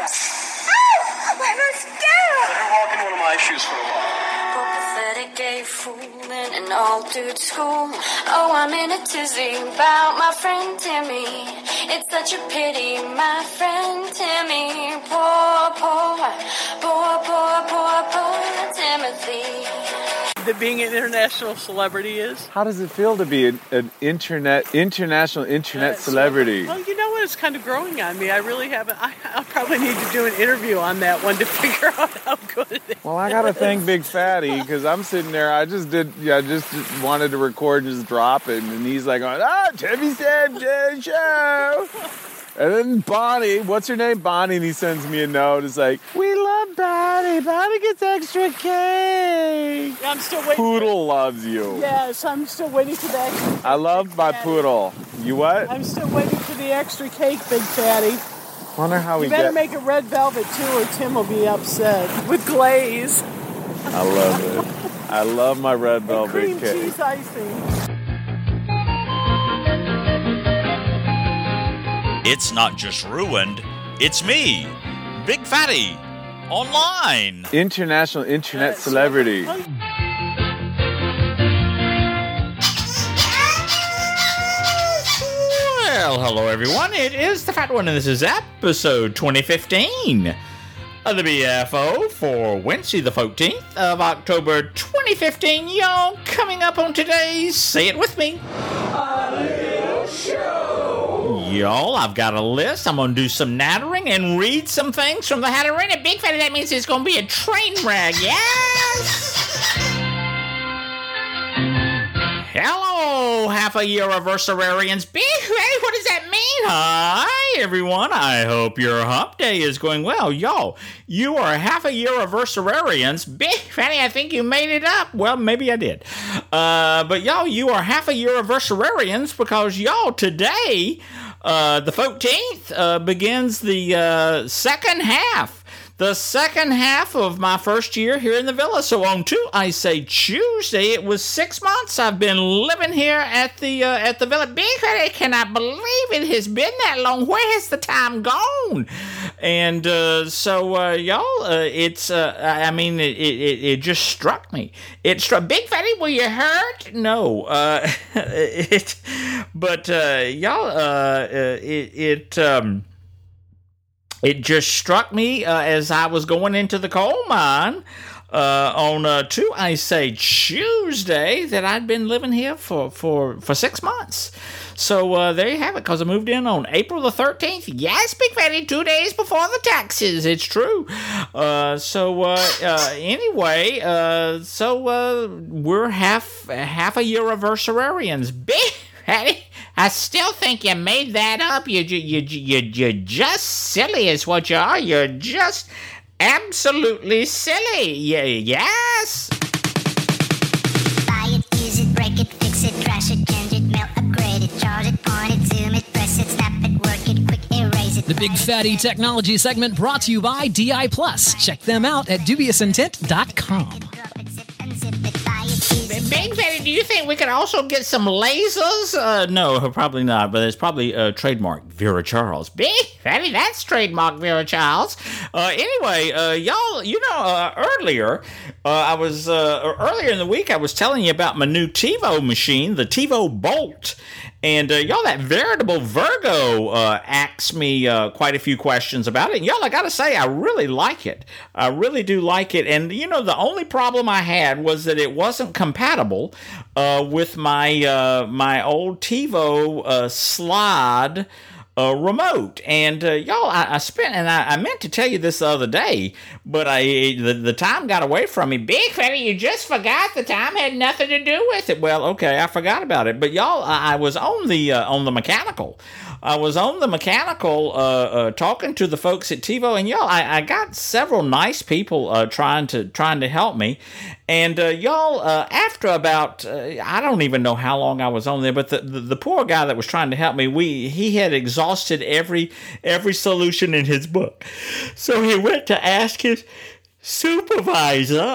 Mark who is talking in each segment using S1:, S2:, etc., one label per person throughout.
S1: My mascara!
S2: Let her walk in one of my shoes for a while.
S1: Poor pathetic gay fool in an all-dude school. Oh, I'm in a tizzy about my friend Timmy. It's such a pity, my friend Timmy. Poor, poor, poor, poor, poor, poor Timothy.
S3: That being an international celebrity is?
S4: How does it feel to be an international celebrity?
S3: Well, you know what? It's kind of growing on me. I really haven't. I'll probably need to do an interview on that one to figure out how good it is.
S4: Well, I gotta thank Big Fatty because I'm sitting there. I just wanted to record and just drop it, and he's like, Timmy Sam show. And then Bonnie, what's her name? Bonnie, and he sends me a note. It's like, we love Bonnie. Bonnie gets extra cake.
S3: I'm still waiting.
S4: Poodle loves you.
S3: Yes, I'm still waiting for that.
S4: I love my poodle. You what?
S3: I'm still waiting for the extra cake, Big Fatty.
S4: Wonder how
S3: you better make it red velvet too, or Tim will be upset. With glaze.
S4: I love it. I love my red velvet
S3: cream
S4: cake.
S3: Cheese icing.
S5: It's not just ruined, it's me, Big Fatty, online.
S4: International internet celebrity.
S5: Well, hello everyone, it is the Fat One, and this is episode 2015 of the BFO for Wednesday the 14th of October 2015. Y'all, coming up on today's Say It With Me, A Little Show. Y'all, I've got a list. I'm going to do some nattering and read some things from the Hatterene. And Big Fatty, that means it's going to be a train wreck. Yes! Hello, half-a-year anniversarians. Big Fatty, what does that mean? Hi, everyone. I hope your hump day is going well. Y'all, you are half-a-year anniversarians. Big Fatty, I think you made it up. Well, maybe I did. But y'all, you are half-a-year anniversarians because y'all, today, the 14th, begins the second half. The second half of my first year here in the villa. So on Tuesday, it was 6 months I've been living here at the villa. Big Fatty, I cannot believe it has been that long. Where has the time gone? And so y'all, it's it just struck me. It struck Big Fatty. Were you hurt? No. It just struck me as I was going into the coal mine on Tuesday that I'd been living here for 6 months. So there you have it, because I moved in on April the 13th. Yes, Big Fatty, 2 days before the taxes. It's true. Anyway, we're half a year anniversarians. Big Fatty, I still think you made that up. You're just silly is what you are. You're just absolutely silly. Yes.
S6: Buy it, use it, break it, fix it, trash it, change it, melt, upgrade it, charge it, point it, zoom it, press it, snap it, work it, quick erase it.
S7: The Big Fatty Technology segment brought to you by DI Plus. Check them out at dubiousintent.com.
S5: Big Fatty, do you think we could also get some lasers? No, probably not, but it's probably trademark Vera Charles. Big Fatty, that's trademark Vera Charles. Anyway, y'all, earlier in the week I was telling you about my new TiVo machine, the TiVo Bolt. And y'all, that veritable Virgo asked me quite a few questions about it. And y'all, I gotta say, I really like it. I really do like it. And the only problem I had was that it wasn't compatible with my old TiVo slide remote. And y'all, I meant to tell you this the other day, but the time got away from me. Big Fatty, you just forgot the time had nothing to do with it. Well, okay, I forgot about it. But y'all, I was on the mechanical. I was on the mechanical talking to the folks at TiVo, and y'all, I got several nice people trying to help me. And y'all, after about I don't even know how long I was on there, but the poor guy that was trying to help me, he had exhausted every solution in his book, so he went to ask his supervisor.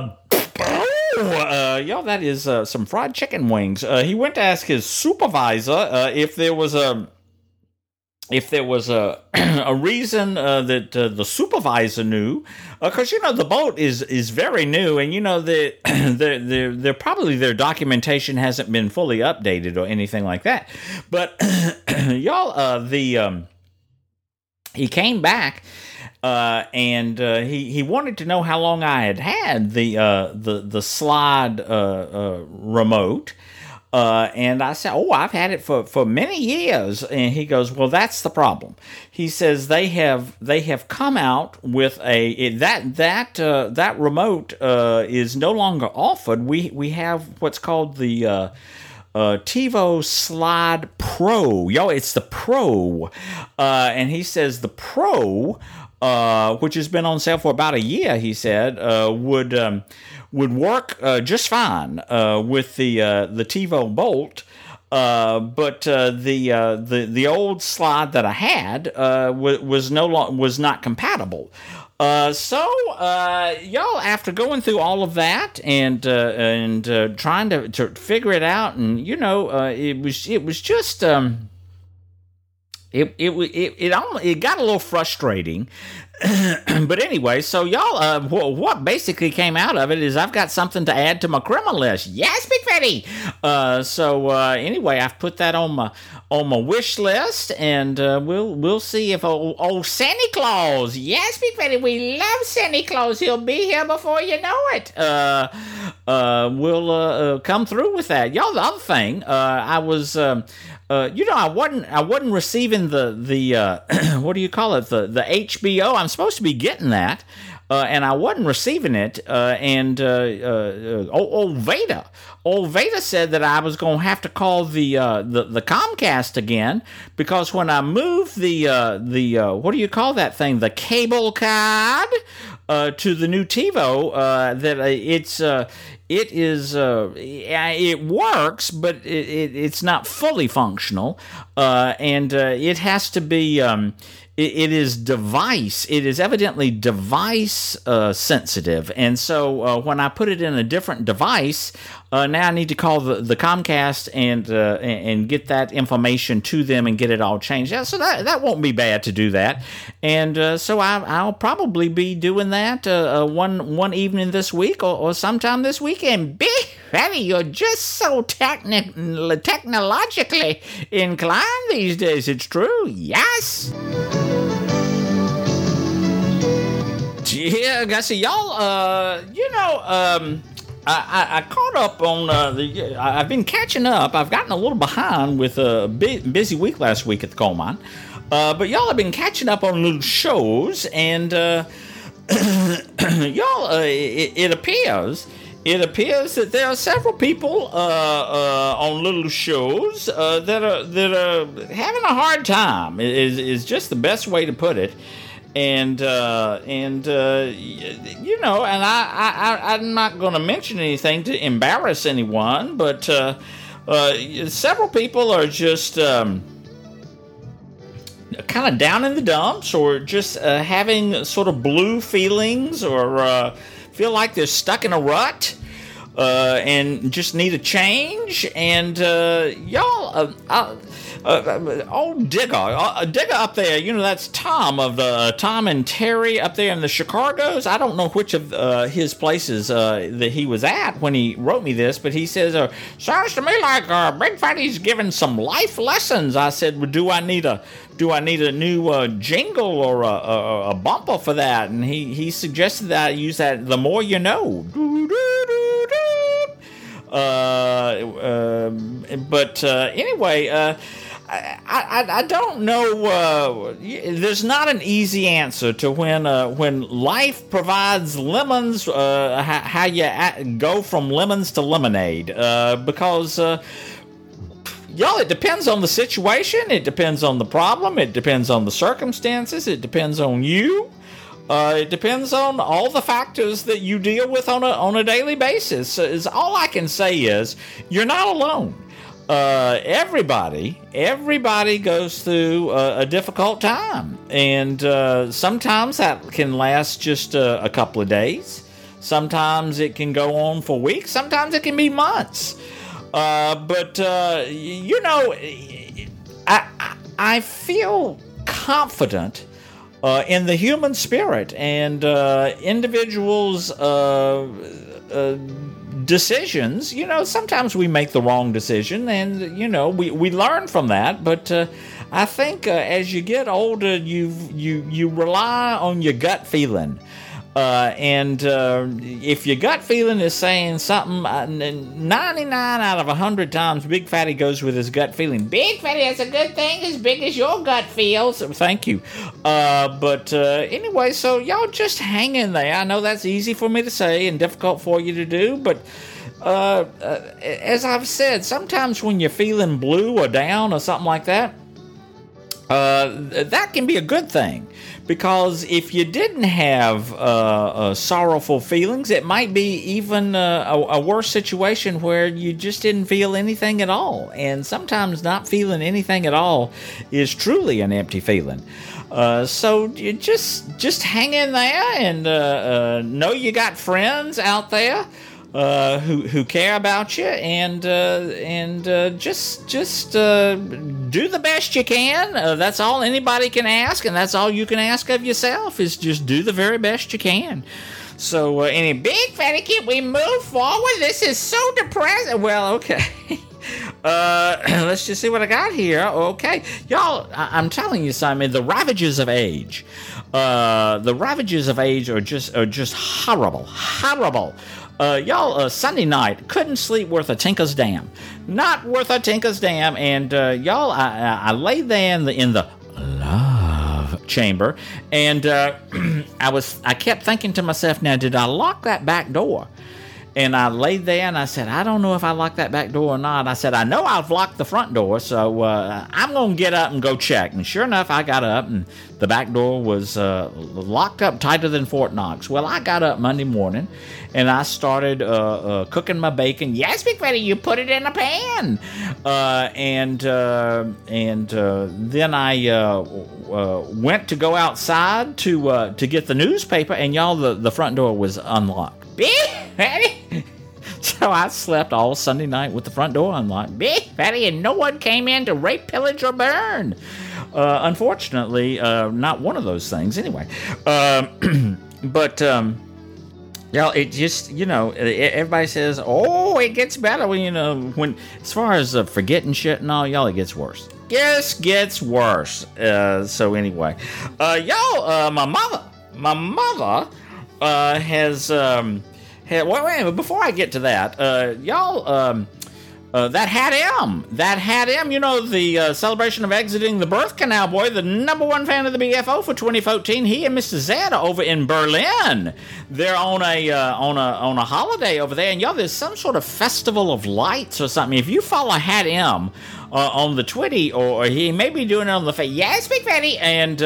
S5: Y'all, that is some fried chicken wings. He went to ask his supervisor if there was if there was a a reason that the supervisor knew, because the boat is very new, and that they're probably their documentation hasn't been fully updated or anything like that. But y'all, he came back. And he wanted to know how long I had the slide remote. And I said, I've had it for many years. And he goes, well, that's the problem. He says they have come out with that remote is no longer offered. We have what's called the TiVo Slide Pro. It's the Pro. And he says the Pro, which has been on sale for about a year, he said, would work just fine with the TiVo Bolt, but the old slide that I had was not compatible. So y'all, after going through all of that and trying to figure it out, and it was just. It got a little frustrating. But anyway, so y'all, what basically came out of it is I've got something to add to my criminal list. Yes, Big Fatty. So anyway, I've put that on my wish list, and we'll see if old Santa Claus. Yes, Big Fatty, we love Santa Claus. He'll be here before you know it. We'll come through with that. Y'all, the other thing, I was. I wasn't receiving the what do you call it, the HBO. I'm supposed to be getting that, and I wasn't receiving it. And old Veda said that I was going to have to call the Comcast again, because when I moved the what do you call that thing, the cable card to the new TiVo, it works, but it's not fully functional, and it has to be. It is evidently device sensitive, and so when I put it in a different device, now I need to call the Comcast and get that information to them and get it all changed. Yeah, so that won't be bad to do that, and so I'll probably be doing that one evening this week or sometime this weekend. Big Fatty, you're just so technologically inclined these days. It's true. Yes. Yeah, guys, y'all, I caught up on I've been catching up. I've gotten a little behind with a busy week last week at the coal mine. But y'all have been catching up on little shows, and y'all, it appears that there are several people on little shows that are having a hard time. Is just the best way to put it. And I'm not going to mention anything to embarrass anyone, but several people are just kind of down in the dumps, or just having sort of blue feelings, or feel like they're stuck in a rut and just need a change. And y'all, old Digger up there, that's Tom of the Tom and Terry up there in the Chicago's. I don't know which of his places that he was at when he wrote me this, but he says, sounds to me like Big Fatty's giving some life lessons. I said, well, do I need a new jingle or a bumper for that? And he suggested that I use that, the more you know. But anyway, I don't know. There's not an easy answer to when life provides lemons. How you go from lemons to lemonade? Because y'all, it depends on the situation. It depends on the problem. It depends on the circumstances. It depends on you. It depends on all the factors that you deal with on a daily basis. Is all I can say is you're not alone. Everybody goes through a difficult time, and sometimes that can last just a couple of days. Sometimes it can go on for weeks. Sometimes it can be months. But I feel confident in the human spirit and individuals' decisions. You know, sometimes we make the wrong decision, and you know we learn from that. But I think as you get older, you rely on your gut feeling. And if your gut feeling is saying something, 99 out of 100 times, Big Fatty goes with his gut feeling. Big Fatty, that's a good thing, as big as your gut feels. Thank you. But anyway, so y'all just hang in there. I know that's easy for me to say and difficult for you to do, but as I've said, sometimes when you're feeling blue or down or something like that, that can be a good thing. Because if you didn't have sorrowful feelings, it might be even a worse situation where you just didn't feel anything at all. And sometimes not feeling anything at all is truly an empty feeling. So you just hang in there and know you got friends out there who care about you, and just do the best you can. That's all anybody can ask, and that's all you can ask of yourself, is just do the very best you can. So, any Big Fatty, can we move forward? This is so depressing. Well, okay. Let's just see what I got here. Okay, y'all, I'm telling you, Simon, the ravages of age. The ravages of age are just horrible. Y'all, Sunday night, couldn't sleep worth a tinker's damn. Not worth a tinker's damn. And y'all, I lay there in the love chamber, and I kept thinking to myself, now, did I lock that back door? And I laid there and I said, I don't know if I locked that back door or not. I said, I know I've locked the front door, so I'm going to get up and go check. And sure enough, I got up and the back door was locked up tighter than Fort Knox. Well, I got up Monday morning and I started cooking my bacon. Yes, Big Fatty, you put it in a pan. And then I went to go outside to get the newspaper, and y'all, the front door was unlocked. Big Fatty. So I slept all Sunday night with the front door unlocked. Big Fatty, and no one came in to rape, pillage, or burn. Unfortunately, not one of those things anyway. But y'all, it just, everybody says, oh, it gets better when as far as forgetting shit and all, y'all, it gets worse. Just gets worse. So anyway, y'all, my mother has wait a minute, before I get to that, y'all, that Hat M, the celebration of exiting the birth canal boy, the number one fan of the BFO for 2014, he and Mr. Zed are over in Berlin. They're on a holiday over there, and y'all, there's some sort of festival of lights or something. If you follow Hat M on the Twitty, or he may be doing it on the yes, Big Fatty, and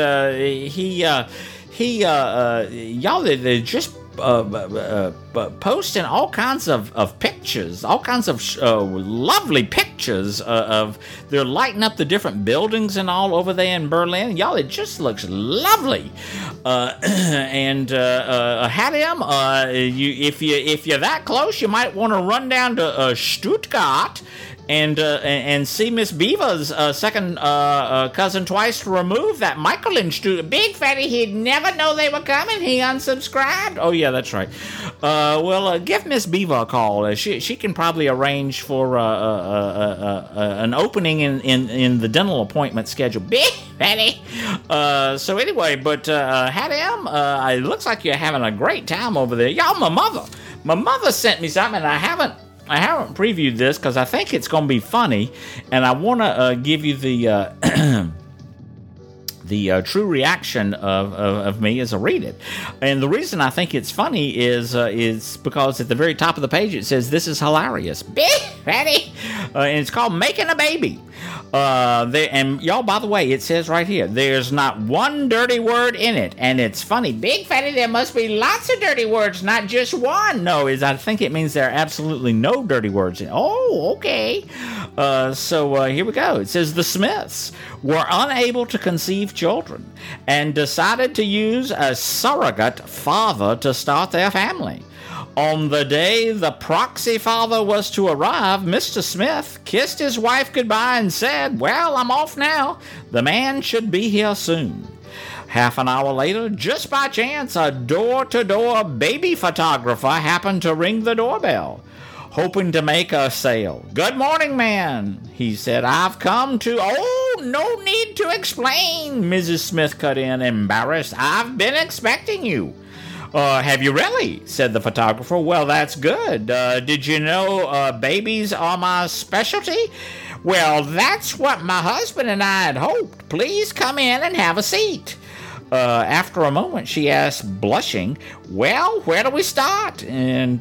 S5: y'all, they're just posting all kinds of pictures, all kinds of lovely pictures of they're lighting up the different buildings and all over there in Berlin. Y'all, it just looks lovely. And Hat M, if you're that close, you might want to run down to Stuttgart and see Miss Beaver's second cousin twice removed, that Michael in Stuttgart. Big Fatty, he'd never know they were coming. He unsubscribed. Oh, yeah, that's right. Well, give Miss Beaver a call. She can probably arrange for an opening in the dental appointment schedule. Big Fatty. So anyway, but Hat M, it looks like you're having a great time over there. Y'all, my mother sent me something, and I haven't previewed this because I think it's going to be funny, and I want to give you the the true reaction of me as I read it. And the reason I think it's funny is because at the very top of the page it says, "This is hilarious." Big Fatty! And it's called Making a Baby. And y'all, by the way, it says right here, there's not one dirty word in it, and it's funny. Big Fatty, there must be lots of dirty words, not just one. No, I think it means there are absolutely no dirty words in it. Oh, okay. So here we go. It says, the Smiths were unable to conceive children and decided to use a surrogate father to start their family. On the day the proxy father was to arrive, Mr. Smith kissed his wife goodbye and said, "Well, I'm off now. The man should be here soon." Half an hour later, just by chance, a door-to-door baby photographer happened to ring the doorbell, hoping to make a sale. "Good morning, man," he said. "I've come to—" "Oh, no need to explain," Mrs. Smith cut in, embarrassed. "I've been expecting you." Have you really?" said the photographer. "Well, that's good. Did you know babies are my specialty?" "Well, that's what my husband and I had hoped. Please come in and have a seat." After a moment, she asked, blushing, "Well, where do we start?" And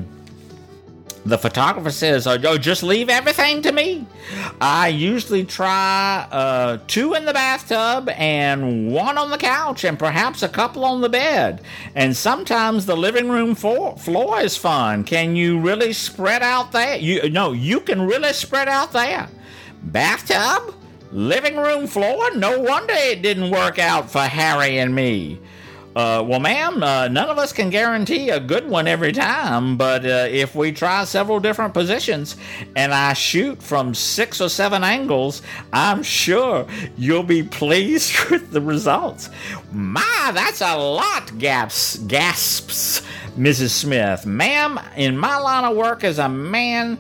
S5: the photographer says, "Just leave everything to me. I usually try 2 in the bathtub and 1 on the couch and perhaps a couple on the bed. And sometimes the living room floor is fun. Can you really spread out there? You can really spread out there. Bathtub? Living room floor? No wonder it didn't work out for Harry and me." Well, ma'am, none of us can guarantee a good one every time, but if we try several different positions and I shoot from 6 or 7 angles, I'm sure you'll be pleased with the results. "My, that's a lot," gasps Mrs. Smith. "Ma'am, in my line of work as a man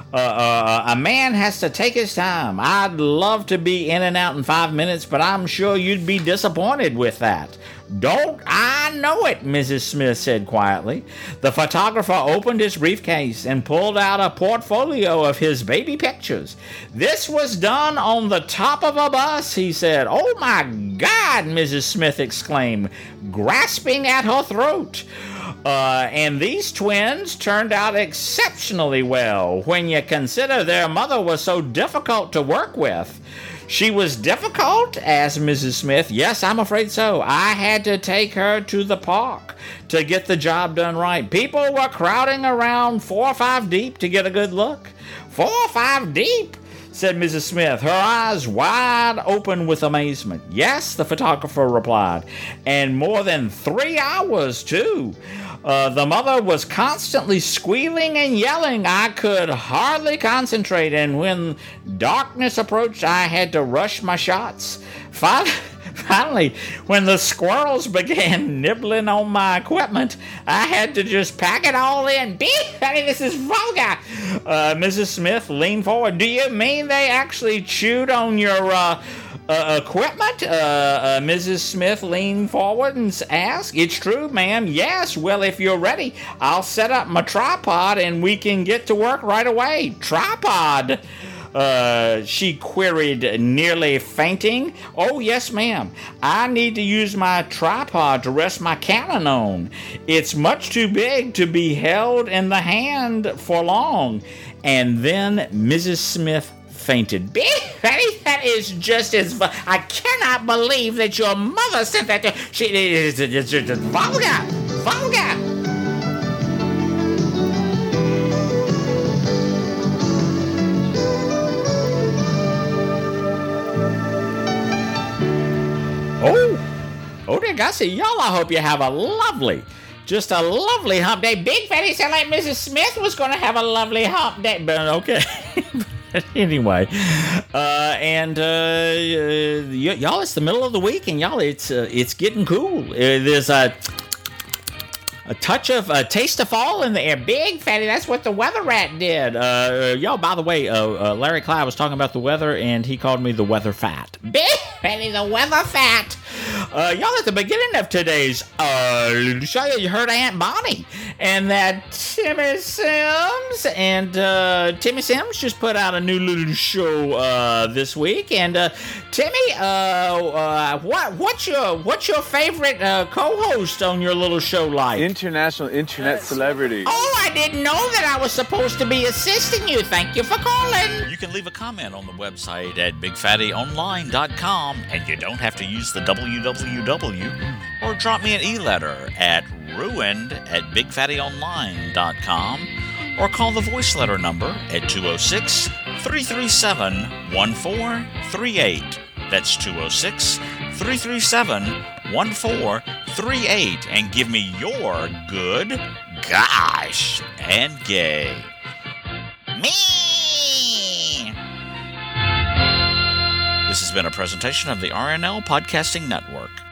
S5: has to take his time. I'd love to be in and out in 5 minutes, but I'm sure you'd be disappointed with that." "Don't I know it," Mrs. Smith said quietly. The photographer opened his briefcase and pulled out a portfolio of his baby pictures. "This was done on the top of a bus," he said. "Oh, my God," Mrs. Smith exclaimed, grasping at her throat. And these twins turned out exceptionally well when you consider their mother was so difficult to work with." "She was difficult?" asked Mrs. Smith. "Yes, I'm afraid so. I had to take her to the park to get the job done right. People were crowding around 4 or 5 deep to get a good look." 4 or 5 deep?" said Mrs. Smith, her eyes wide open with amazement. "Yes," the photographer replied, "and more than 3 hours, too. The mother was constantly squealing and yelling. I could hardly concentrate, and when darkness approached, I had to rush my shots. Finally, when the squirrels began nibbling on my equipment, I had to just pack it all in." This is vulgar. Mrs. Smith leaned forward. "Do you mean they actually chewed on your equipment?" Mrs. Smith leaned forward and asked. "It's true, ma'am. Yes. Well, if you're ready, I'll set up my tripod and we can get to work right away." "Tripod?" She queried, nearly fainting. "Oh, yes, ma'am. I need to use my tripod to rest my Canon on. It's much too big to be held in the hand for long." And then Mrs. Smith fainted. "That is just as... I cannot believe that your mother sent that to... It's just vulgar! Vulgar!" Oh, dear Gussie, y'all, I hope you have a lovely hump day. Big Fatty sounded like Mrs. Smith was going to have a lovely hump day, but okay. Anyway, y'all, it's the middle of the week, and y'all, it's getting cool. There's a taste of fall in the air. Big Fatty, that's what the weather rat did. Y'all, by the way, Larry Clyde was talking about the weather, and he called me the weather fat. Big Fatty, the weather fat. Y'all, at the beginning of today's show, you heard Aunt Bonnie and that Timmy Sims. And Timmy Sims just put out a new little show this week. And Timmy, what's your favorite co-host on your little show like?
S4: International internet celebrity.
S5: Oh, I didn't know that I was supposed to be assisting you. Thank you for calling.
S8: You can leave a comment on the website at BigFattyOnline.com, and you don't have to use the www, or drop me an e-letter at ruined@BigFattyOnline.com, or call the voice letter number at 206-337-1438. That's 206-337-1438, and give me your good, gosh, and gay. Me! This has been a presentation of the RNL Podcasting Network.